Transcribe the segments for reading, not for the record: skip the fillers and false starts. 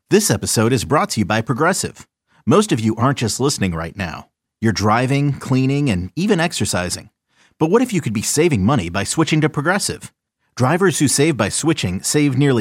This episode is brought to you by Progressive. Most of you aren't just listening right now. You're driving, cleaning, and even exercising. But what if you could be saving money by switching to Progressive? Drivers who save by switching save nearly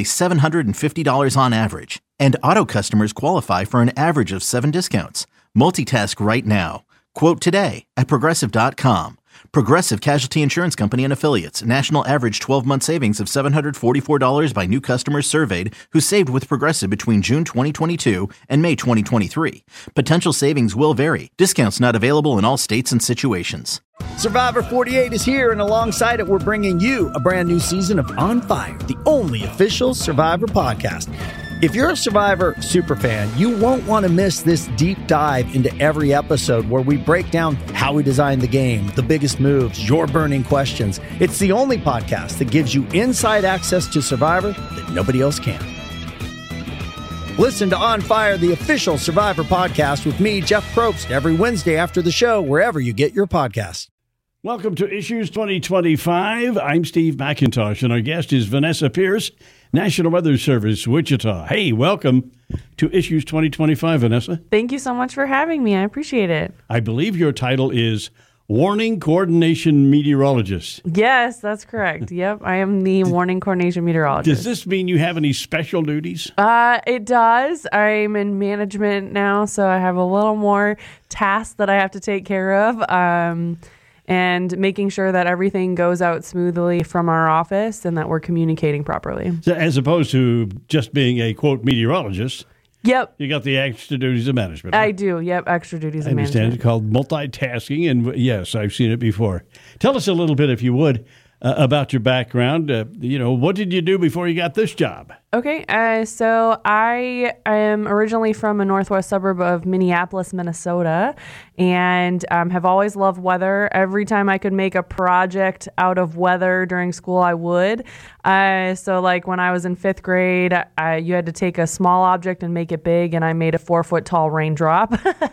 $750 on average. And auto customers qualify for an average of 7 discounts. Multitask right now. Quote today at Progressive.com. Progressive Casualty Insurance Company and Affiliates. National average 12-month savings of $744 by new customers surveyed who saved with Progressive between June 2022 and May 2023. Potential savings will vary. Discounts not available in all states and situations. Survivor 48 is here, and alongside it, we're bringing you a brand new season of On Fire, the only official Survivor podcast. If you're a Survivor superfan, you won't want to miss this deep dive into every episode where we break down how we designed the game, the biggest moves, your burning questions. It's the only podcast that gives you inside access to Survivor that nobody else can. Listen to On Fire, the official Survivor podcast with me, Jeff Probst, every Wednesday after the show, wherever you get your podcasts. Welcome to Issues 2025. I'm Steve McIntosh, and our guest is Vanessa Pierce, National Weather Service, Wichita. Hey, welcome to Issues 2025, Vanessa. Thank you so much for having me. I appreciate it. I believe your title is Warning Coordination Meteorologist. Yes, that's correct. Yep, I am the Warning Coordination Meteorologist. Does this mean you have any special duties? It does. I'm in management now, so I have a little more tasks that I have to take care of. And making sure that everything goes out smoothly from our office and that we're communicating properly. So as opposed to just being a, quote, meteorologist. Yep. You got the extra duties of management. I do. Yep, extra duties of management. I understand. It's called multitasking, and yes, I've seen it before. Tell us a little bit, if you would, about your background. What did you do before you got this job? Okay, so I am originally from a northwest suburb of Minneapolis, Minnesota, and have always loved weather. Every time I could make a project out of weather during school, I would. So like when I was in 5th grade, you had to take a small object and make it big, and I made a 4-foot-tall raindrop.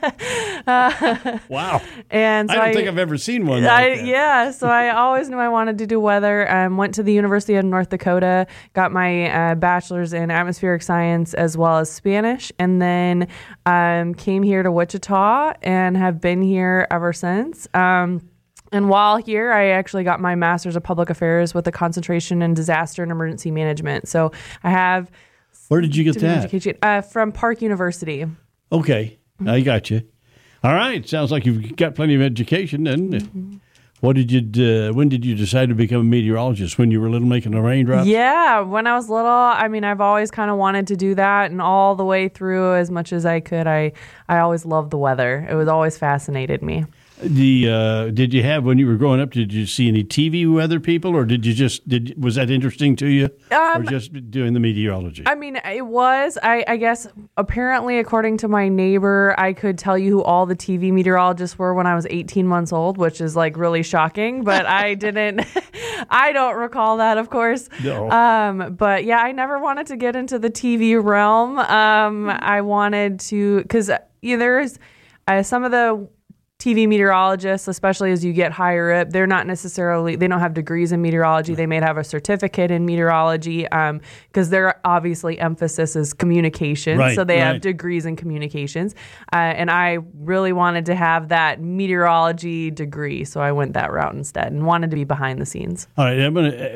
Wow. And so I don't think I've ever seen one like that. Yeah, so I always knew I wanted to do weather. Went to the University of North Dakota, got my bachelor's in atmospheric science as well as Spanish, and then came here to Wichita and have been here ever since. And while here, I actually got my master's of public affairs with a concentration in disaster and emergency management. So I have... Where did you get that? Education, from Park University. Okay, I got you. All right, sounds like you've got plenty of education then. Mm-hmm. When did you decide to become a meteorologist? When you were little, making the raindrops? Yeah, when I was little, I've always kind of wanted to do that, and all the way through, as much as I could, I always loved the weather. It was always fascinated me. Did you have, when you were growing up, did you see any TV weather people, or was that interesting to you, or just doing the meteorology? It was. I guess, apparently, according to my neighbor, I could tell you who all the TV meteorologists were when I was 18 months old, which is like really shocking, but I didn't, I don't recall that, of course. No. But yeah, I never wanted to get into the TV realm. I wanted to, because there's some of the TV meteorologists, especially as you get higher up, they don't have degrees in meteorology. They may have a certificate in meteorology because their obviously emphasis is communication. Right, so they have degrees in communications. And I really wanted to have that meteorology degree. So I went that route instead and wanted to be behind the scenes. All right.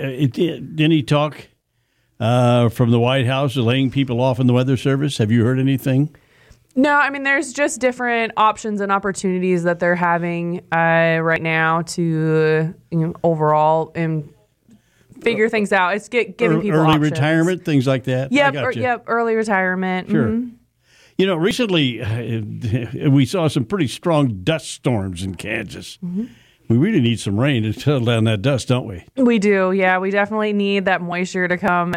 Any talk from the White House laying people off in the Weather Service? Have you heard anything? No, there's just different options and opportunities that they're having right now to overall and figure things out. It's giving people early options. Retirement, things like that. Yep, early retirement. Sure. Mm-hmm. Recently we saw some pretty strong dust storms in Kansas. Mm-hmm. We really need some rain to settle down that dust, don't we? We do, yeah. We definitely need that moisture to come,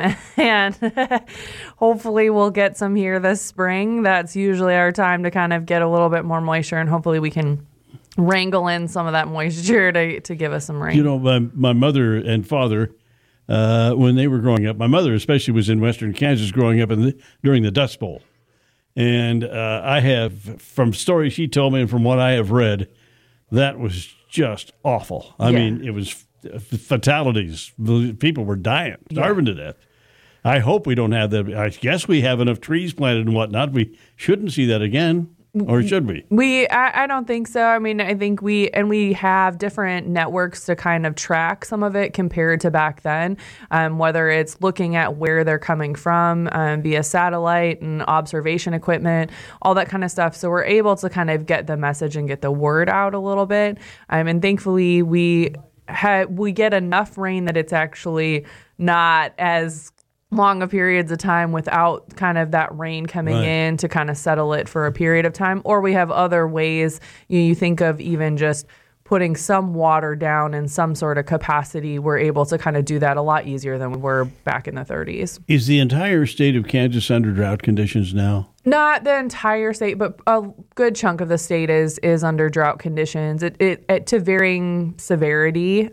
and hopefully we'll get some here this spring. That's usually our time to kind of get a little bit more moisture, and hopefully we can wrangle in some of that moisture to give us some rain. My mother and father, when they were growing up, my mother especially was in western Kansas growing up during the Dust Bowl. And I have, from stories she told me and from what I have read, that was just awful. I mean, it was fatalities. People were dying, starving to death. I hope we don't have that. I guess we have enough trees planted and whatnot. We shouldn't see that again. Or should we? I don't think so. I mean, I think we have different networks to kind of track some of it compared to back then, whether it's looking at where they're coming from via satellite and observation equipment, all that kind of stuff. So we're able to kind of get the message and get the word out a little bit. And thankfully, we get enough rain that it's actually not as long of periods of time without kind of that rain coming in to kind of settle it for a period of time. Or we have other ways. You think of even just putting some water down in some sort of capacity. We're able to kind of do that a lot easier than we were back in the 30s. Is the entire state of Kansas under drought conditions now? Not the entire state, but a good chunk of the state is under drought conditions. It to varying severity.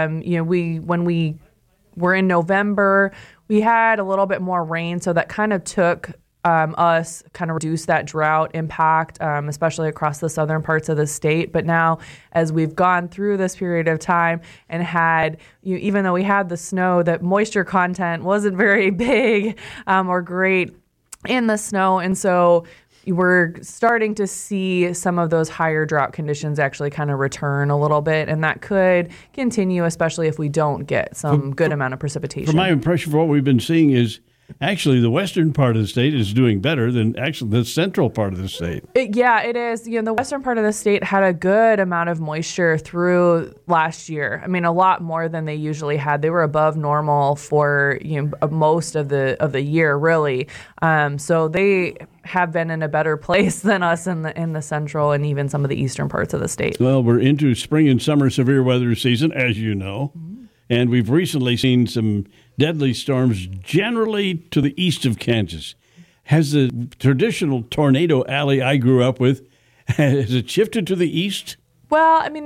When we were in November, we had a little bit more rain, so that kind of took us kind of reduced that drought impact, especially across the southern parts of the state. But now, as we've gone through this period of time and had, even though we had the snow, that moisture content wasn't very big or great in the snow, and so we're starting to see some of those higher drought conditions actually kind of return a little bit, and that could continue, especially if we don't get some good amount of precipitation. From my impression, for what we've been seeing is actually the western part of the state is doing better than actually the central part of the state. It is. The western part of the state had a good amount of moisture through last year. I mean, a lot more than they usually had. They were above normal for most of the year, really. So they have been in a better place than us in the central and even some of the eastern parts of the state. Well, we're into spring and summer severe weather season, as you know. And we've recently seen some deadly storms generally to the east of Kansas. Has the traditional tornado alley I grew up with, has it shifted to the east? Well, I mean,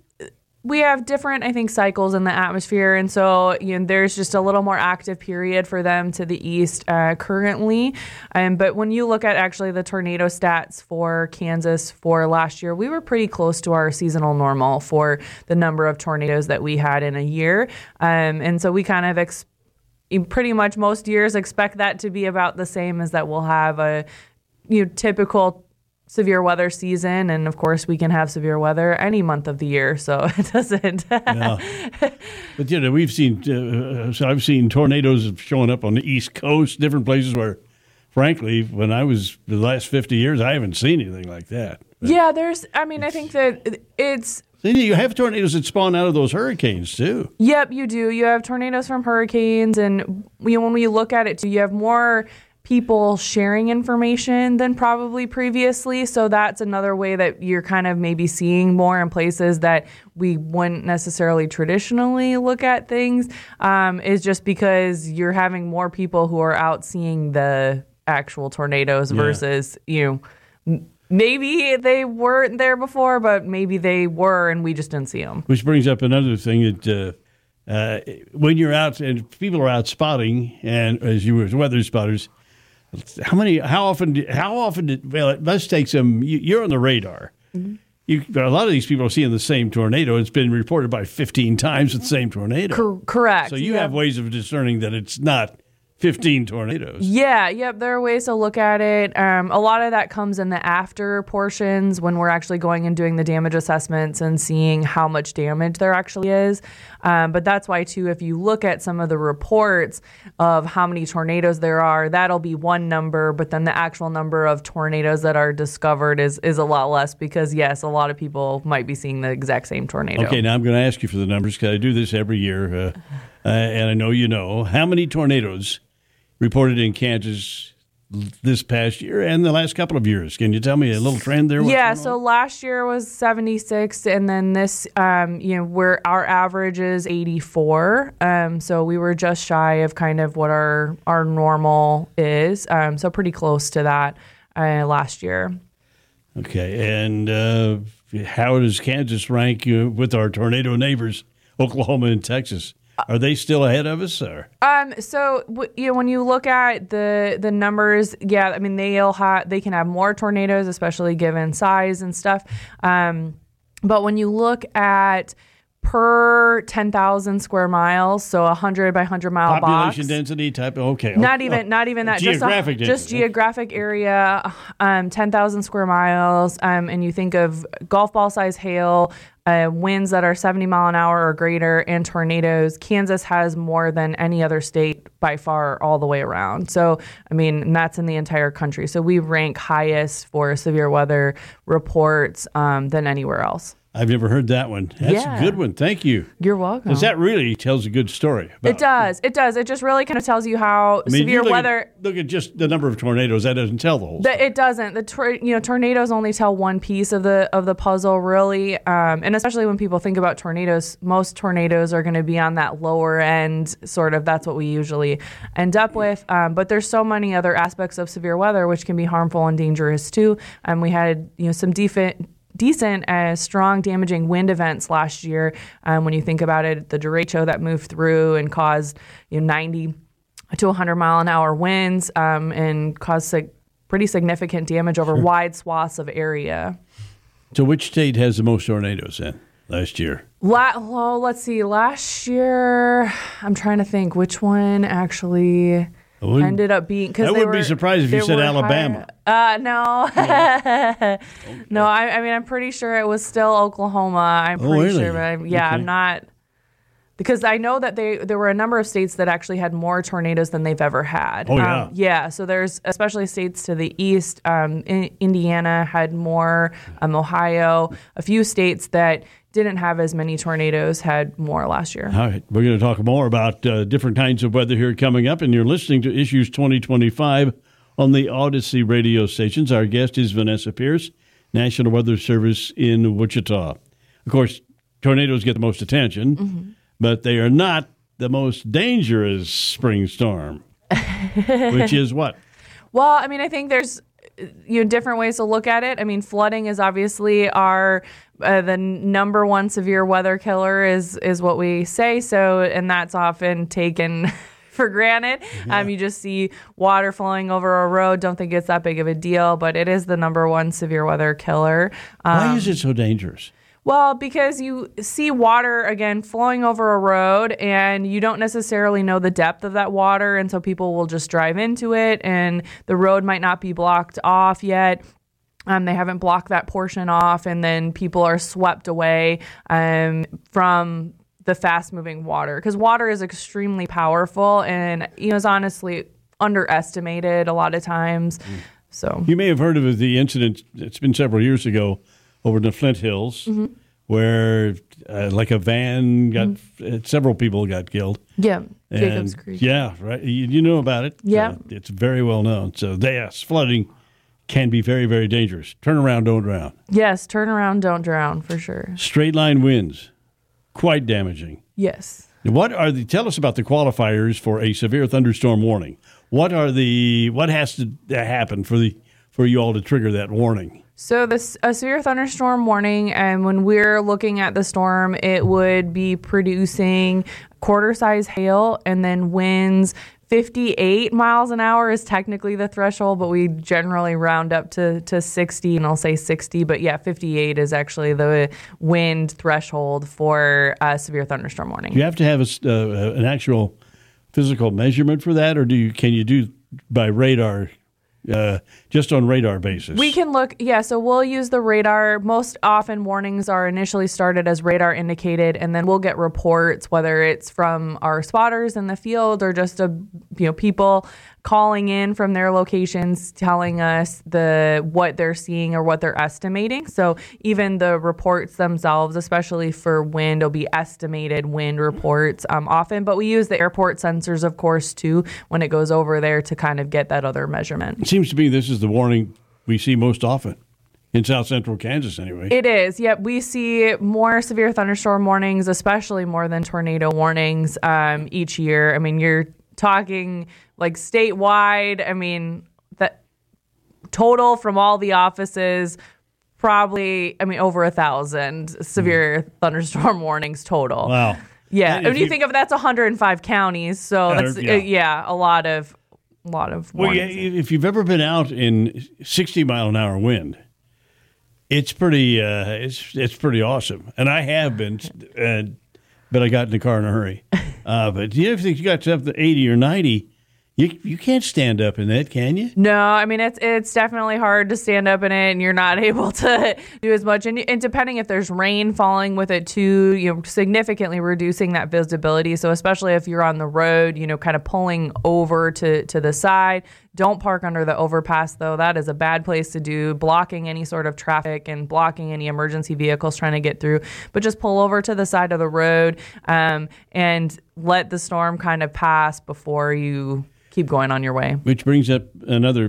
we have different, I think, cycles in the atmosphere. And so, there's just a little more active period for them to the east currently. But when you look at actually the tornado stats for Kansas for last year, we were pretty close to our seasonal normal for the number of tornadoes that we had in a year. And so we kind of pretty much most years expect that to be about the same, as that we'll have a typical severe weather season, and of course we can have severe weather any month of the year, so it doesn't. Yeah. But we've seen. So I've seen tornadoes showing up on the East Coast, different places where, frankly, when I was the last 50 years, I haven't seen anything like that. But yeah, I think that it's. You have tornadoes that spawn out of those hurricanes too. Yep, you do. You have tornadoes from hurricanes, and when we look at it too, you have more people sharing information than probably previously. So that's another way that you're kind of maybe seeing more in places that we wouldn't necessarily traditionally look at things, is just because you're having more people who are out seeing the actual tornadoes versus, maybe they weren't there before, but maybe they were and we just didn't see them. Which brings up another thing that when you're out and people are out spotting, and as you were weather spotters, how often, it must take some, you're on the radar. Mm-hmm. A lot of these people are seeing the same tornado. It's been reported by 15 times the same tornado. Correct. So you have ways of discerning that it's not 15 tornadoes. Yeah, yep. There are ways to look at it. A lot of that comes in the after portions when we're actually going and doing the damage assessments and seeing how much damage there actually is. But that's why, too, if you look at some of the reports of how many tornadoes there are, that'll be one number, but then the actual number of tornadoes that are discovered is a lot less because, yes, a lot of people might be seeing the exact same tornado. Okay, now I'm going to ask you for the numbers because I do this every year, and I know you know. How many tornadoes reported in Kansas this past year and the last couple of years? Can you tell me a little trend there? Yeah, so last year was 76, and then this, our average is 84. So we were just shy of kind of what our normal is. So pretty close to that last year. Okay, and how does Kansas rank with our tornado neighbors, Oklahoma and Texas? Are they still ahead of us, or? So when you look at the numbers, yeah, I mean they can have more tornadoes, especially given size and stuff. But when you look at per 10,000 square miles, so 100 by 100 mile Population box. density type. Okay. Not even that. Geographic density. Just geographic area, 10,000 square miles, and you think of golf ball size hail, winds that are 70 mile an hour or greater, and tornadoes. Kansas has more than any other state by far all the way around. So, I mean, and that's in the entire country. So we rank highest for severe weather reports than anywhere else. I've never heard that one. That's Yeah. a good one. Thank you. You're welcome. Because that really tells a good story. It does. It just really kind of tells you how I mean, severe you weather. Look at just the number of tornadoes. That doesn't tell the whole story. It doesn't. Tornadoes only tell one piece of the puzzle, really. And especially when people think about tornadoes, most tornadoes are going to be on that lower end. Sort of, that's what we usually end up with. But there's so many other aspects of severe weather which can be harmful and dangerous too. We had some decent, strong, damaging wind events last year. When you think about it, the derecho that moved through and caused 90 to 100 mile an hour winds and caused pretty significant damage over wide swaths of area. So which state has the most tornadoes then last year? Let's see. Last year, I'm trying to think which one actually ended up being. I wouldn't be surprised if you said Alabama. No. No, I mean, I'm pretty sure it was still Oklahoma. I'm pretty really? sure. But Okay. I'm not. Because I know that there were a number of states that actually had more tornadoes than they've ever had. Oh, yeah. Yeah, so there's especially states to the east. Indiana had more. Ohio, a few states that didn't have as many tornadoes had more last year. All right. We're going to talk more about different kinds of weather here coming up, and you're listening to Issues 2025 on the Odyssey radio stations. Our guest is Vanessa Pierce, National Weather Service in Wichita. Of course, tornadoes get the most attention, but they are not the most dangerous spring storm, which is what? Well, I mean, I think there's different ways to look at it. I mean, flooding is obviously the number one severe weather killer is what we say. So, and that's often taken for granted. Yeah. You just see water flowing over a road. Don't think it's that big of a deal, but it is the number one severe weather killer. Why is it so dangerous? Well, because you see water, again, flowing over a road, and you don't necessarily know the depth of that water, and so people will just drive into it, and the road might not be blocked off yet. They haven't blocked that portion off, and then people are swept away from the fast-moving water, because water is extremely powerful and is honestly underestimated a lot of times. So You may have heard of the incident, it's been several years ago, over in the Flint Hills, where like a van got, several people got killed. yeah, And, Jacobs Creek. Yeah, right. You know about it. Yeah. It's very well known. So, yes, flooding can be very, very dangerous. Turn around, don't drown. Yes, turn around, don't drown, for sure. Straight line winds, quite damaging. Yes. Tell us about the qualifiers for a severe thunderstorm warning. What has to happen for you all to trigger that warning? So a severe thunderstorm warning, and when we're looking at the storm, it would be producing quarter-size hail, and then winds 58 miles an hour is technically the threshold, but we generally round up to 60, and I'll say 60. But yeah, 58 is actually the wind threshold for a severe thunderstorm warning. Do you have to have an actual physical measurement for that, or can you do by radar? Just on radar basis. We can look, so we'll use the radar. Most often warnings are initially started as radar indicated, and then we'll get reports, whether it's from our spotters in the field or just people calling in from their locations telling us what they're seeing or what they're estimating. So even the reports themselves, especially for wind, will be estimated wind reports often. But we use the airport sensors, of course, too, when it goes over there to kind of get that other measurement. It seems to me this is the warning we see most often. In south central Kansas, anyway. It is. Yep. We see more severe thunderstorm warnings, especially more than tornado warnings each year. I mean, you're talking like statewide. I mean, that total from all the offices, probably, over 1,000 severe thunderstorm warnings total. Wow. Yeah. When you think of that's 105 counties. So that's, a lot of Well, warnings. if you've ever been out in 60-mile-an-hour wind, It's pretty. It's pretty awesome, and I have been, but I got in the car in a hurry. But if you got something 80 or 90, you can't stand up in that, can you? No, I mean it's definitely hard to stand up in it, and you're not able to do as much. And depending if there's rain falling with it too, significantly reducing that visibility. So especially if you're on the road, kind of pulling over to the side. Don't park under the overpass, though. That is a bad place to do, blocking any sort of traffic and blocking any emergency vehicles trying to get through. But just pull over to the side of the road and let the storm kind of pass before you keep going on your way. Which brings up another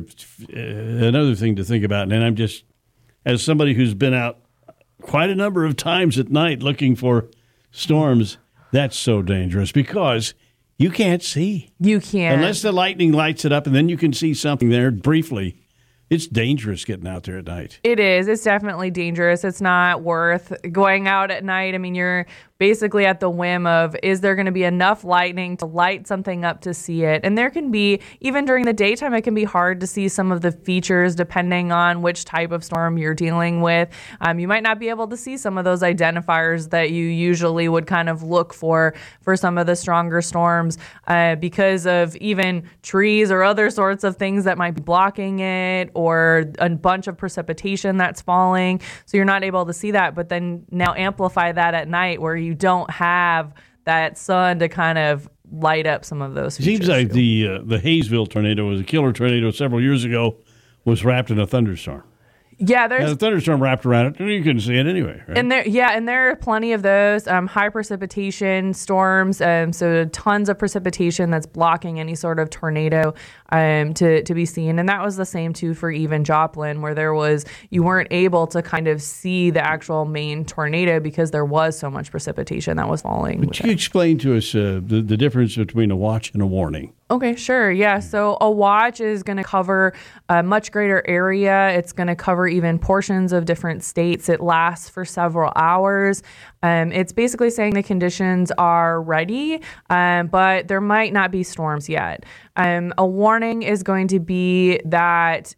thing to think about. And I'm just, as somebody who's been out quite a number of times at night looking for storms, that's so dangerous because you can't see. You can't. Unless the lightning lights it up and then you can see something there briefly. It's dangerous getting out there at night. It is. It's definitely dangerous. It's not worth going out at night. I mean, you're basically at the whim of, is there going to be enough lightning to light something up to see it? And there can be, even during the daytime, it can be hard to see some of the features depending on which type of storm you're dealing with. You might not be able to see some of those identifiers that you usually would kind of look for some of the stronger storms because of even trees or other sorts of things that might be blocking it, or a bunch of precipitation that's falling. So you're not able to see that. But then now amplify that at night where you don't have that sun to kind of light up some of those features. Seems like the Hayesville tornado was a killer tornado several years ago, was wrapped in a thunderstorm. Yeah, there's a thunderstorm wrapped around it, and you couldn't see it anyway. Right? And there are plenty of those high precipitation storms. So tons of precipitation that's blocking any sort of tornado to be seen. And that was the same too for even Joplin, where you weren't able to kind of see the actual main tornado because there was so much precipitation that was falling. Would you explain to us the difference between a watch and a warning? Okay, sure. Yeah. So a watch is going to cover a much greater area. It's going to cover even portions of different states. It lasts for several hours. It's basically saying the conditions are ready, but there might not be storms yet. A warning is going to be that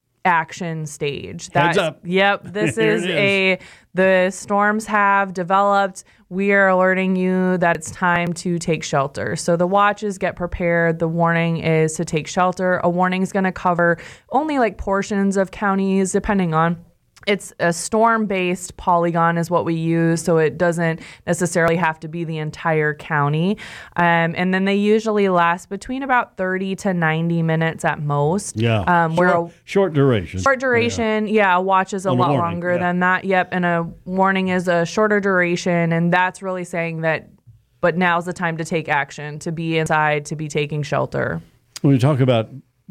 action stage. Heads up. Yep. This is the storms have developed. We are alerting you that it's time to take shelter. So the watches get prepared. The warning is to take shelter. A warning is going to cover only like portions of counties, depending on. It's a storm-based polygon is what we use, so it doesn't necessarily have to be the entire county. And then they usually last between about 30 to 90 minutes at most. Yeah, short duration. Short duration, yeah. A watch is a lot longer than that. Yep, and a warning is a shorter duration, and that's really saying that, but now's the time to take action, to be inside, to be taking shelter. When we talk about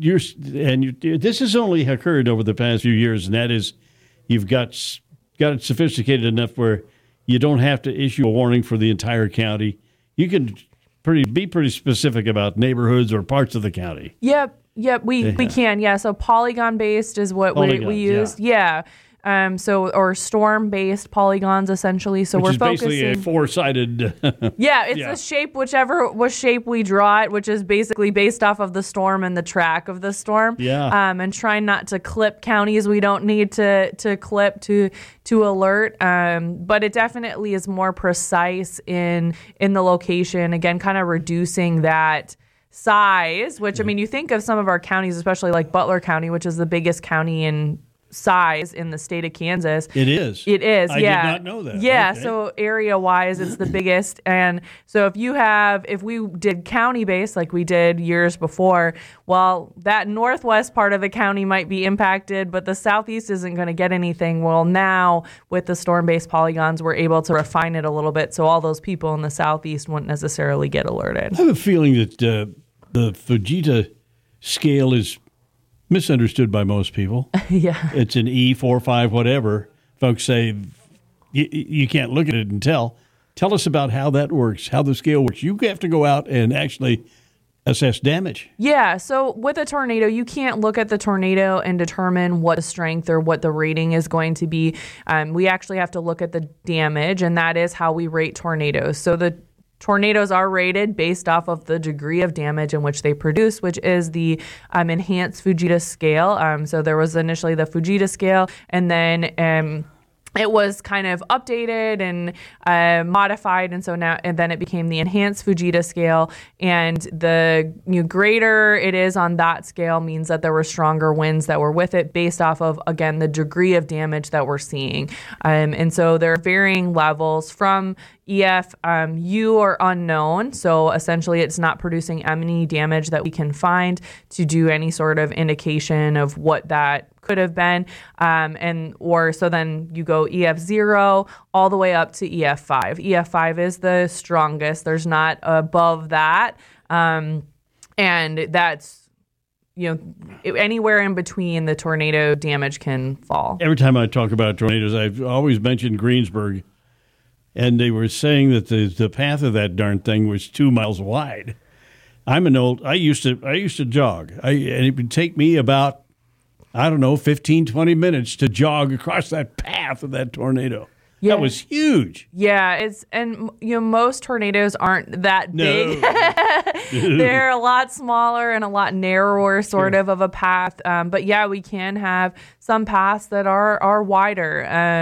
this has only occurred over the past few years, and that is, you've got it sophisticated enough where you don't have to issue a warning for the entire county. You can be pretty specific about neighborhoods or parts of the county. Yep, we can. Yeah, so polygon-based is what we use. Yeah. Or storm-based polygons, essentially. So we're focusing. Basically a four-sided. It's a shape, whichever shape we draw it, which is basically based off of the storm and the track of the storm. Yeah. And trying not to clip counties we don't need to clip to alert. But it definitely is more precise in the location. Again, kind of reducing that size. Which I mean, you think of some of our counties, especially like Butler County, which is the biggest county in size in the state of Kansas. It is. I did not know that. Yeah, okay. So area-wise, it's the biggest. And so if we did county-based like we did years before, well, that northwest part of the county might be impacted, but the southeast isn't going to get anything. Well, now with the storm-based polygons, we're able to refine it a little bit so all those people in the southeast wouldn't necessarily get alerted. I have a feeling that the Fujita scale is misunderstood by most people. Yeah. It's an E, 4, 5, whatever. Folks say you can't look at it and tell. Tell us about how that works, how the scale works. You have to go out and actually assess damage. Yeah, so with a tornado, you can't look at the tornado and determine what the strength or what the rating is going to be. We actually have to look at the damage, and that is how we rate tornadoes. So the tornadoes are rated based off of the degree of damage in which they produce, which is the enhanced Fujita scale. So there was initially the Fujita scale, and then it was kind of updated and modified, and then it became the enhanced Fujita scale. And the greater it is on that scale means that there were stronger winds that were with it, based off of, again, the degree of damage that we're seeing. And so there are varying levels from EF U or unknown. So essentially, it's not producing any damage that we can find to do any sort of indication of what that could have been. So then you go EF0 all the way up to EF5. EF5 is the strongest. There's not above that. And that's, anywhere in between the tornado damage can fall. Every time I talk about tornadoes, I've always mentioned Greensburg. And they were saying that the path of that darn thing was 2 miles wide. I used to jog. And it would take me about, 15, 20 minutes to jog across that path of that tornado. Yeah. That was huge. Yeah, most tornadoes aren't that big. No. They're a lot smaller and a lot narrower sort of a path. But yeah, we can have some paths that are wider.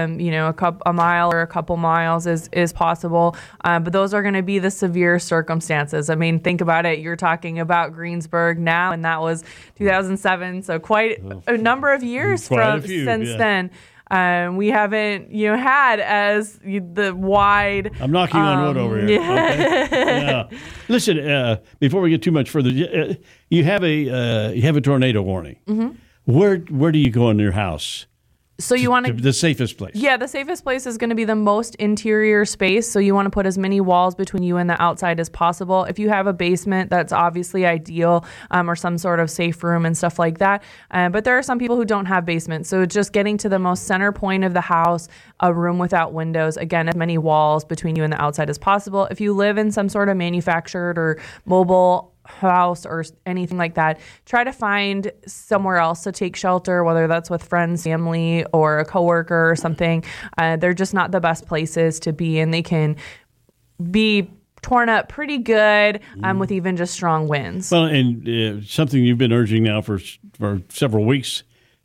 A mile or a couple miles is possible. But those are going to be the severe circumstances. I mean, think about it. You're talking about Greensburg now, and that was 2007. So quite a number of years since then. We haven't had as the wide. I'm knocking on wood over here. Yeah. Okay. Yeah. Listen, before we get too much further, you have a tornado warning. Mm-hmm. Where do you go in your house? So you want to the safest place. Yeah, the safest place is going to be the most interior space. So you want to put as many walls between you and the outside as possible. If you have a basement, that's obviously ideal, or some sort of safe room and stuff like that. But there are some people who don't have basements. So just getting to the most center point of the house, a room without windows, again, as many walls between you and the outside as possible. If you live in some sort of manufactured or mobile house or anything like that, try to find somewhere else to take shelter, whether that's with friends, family, or a coworker or something. They're just not the best places to be, and they can be torn up pretty good with even just strong winds. Well, and something you've been urging now for several weeks,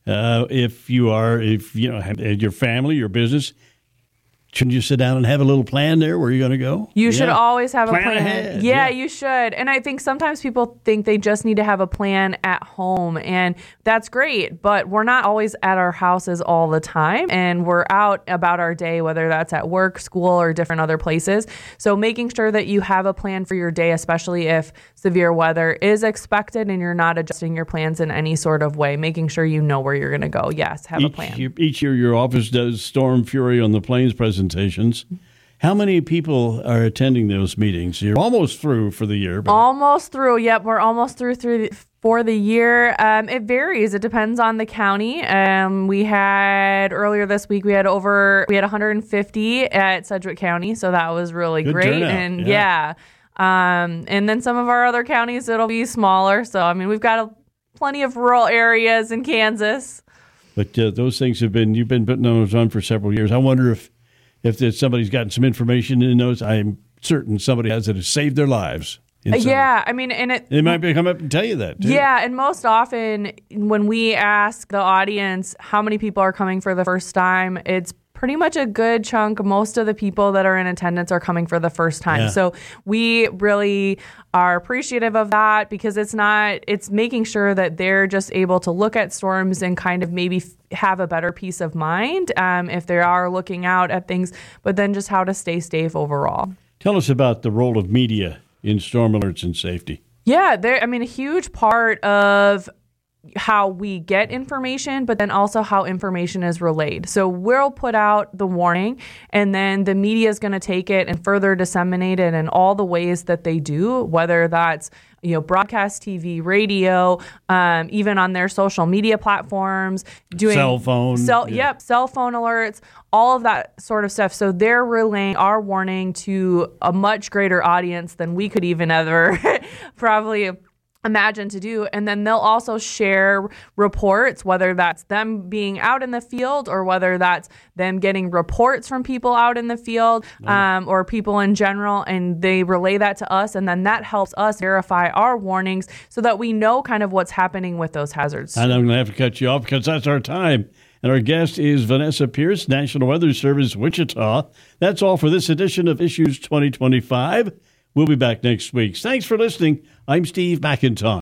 if you have your family, your business, shouldn't you sit down and have a little plan there where you're going to go? You should always have a plan. Ahead. Yeah, you should. And I think sometimes people think they just need to have a plan at home, and that's great, but we're not always at our houses all the time, and we're out about our day, whether that's at work, school, or different other places. So making sure that you have a plan for your day, especially if severe weather is expected and you're not adjusting your plans in any sort of way, making sure you know where you're going to go. Yes, have a plan. Each year your office does Storm Fury on the Plains presentations. How many people are attending those meetings? You're almost through for the year. Almost through. Yep, we're almost through for the year. It varies. It depends on the county. We had earlier this week, we had 150 at Sedgwick County, so that was really good great. Turnout. And and then some of our other counties, it'll be smaller. So I mean, we've got plenty of rural areas in Kansas. But those things you've been putting those on for several years. I wonder if somebody's gotten some information in those. I'm certain somebody has that has saved their lives. Yeah, I mean, and they might come up and tell you that, too. Yeah, and most often when we ask the audience how many people are coming for the first time, it's pretty much a good chunk. Most of the people that are in attendance are coming for the first time. Yeah. So we really are appreciative of that, because it's making sure that they're just able to look at storms and kind of maybe have a better peace of mind if they are looking out at things, but then just how to stay safe overall. Tell us about the role of media in storm alerts and safety. Yeah, a huge part of how we get information, but then also how information is relayed. So we'll put out the warning, and then the media is going to take it and further disseminate it in all the ways that they do, whether that's broadcast TV, radio, even on their social media platforms, doing cell phone alerts, all of that sort of stuff. So they're relaying our warning to a much greater audience than we could even ever probably imagine to do. And then they'll also share reports, whether that's them being out in the field or whether that's them getting reports from people out in the field or people in general. And they relay that to us. And then that helps us verify our warnings so that we know kind of what's happening with those hazards. And I'm going to have to cut you off because that's our time. And our guest is Vanessa Pierce, National Weather Service, Wichita. That's all for this edition of Issues 2025. We'll be back next week. Thanks for listening. I'm Steve McIntosh.